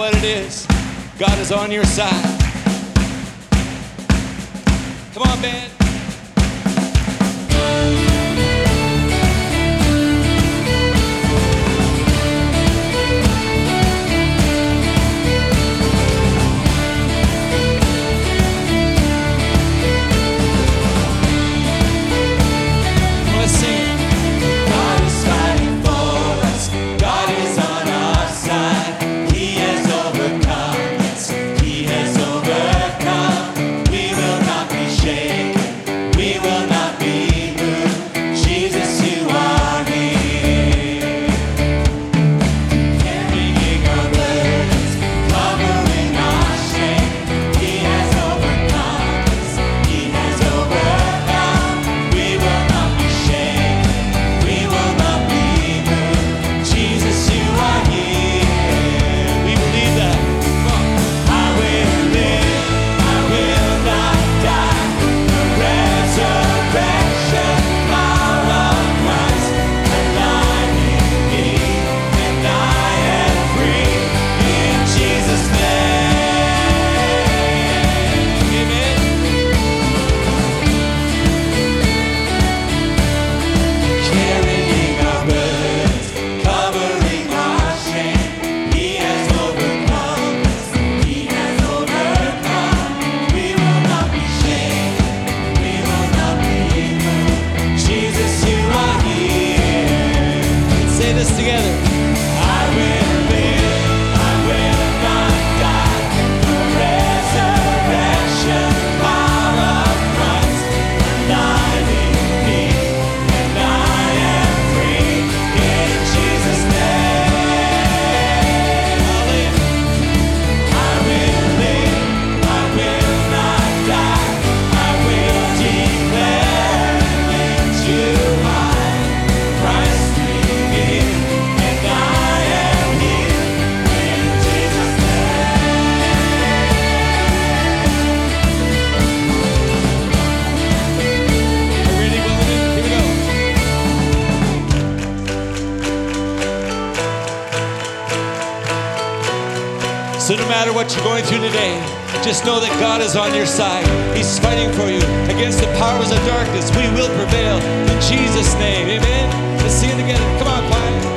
what it is. God is on your side. Come on, band. So no matter what you're going through today, just know that God is on your side. He's fighting for you. Against the powers of darkness, we will prevail in Jesus' name. Amen. Let's sing it together. Come on, choir.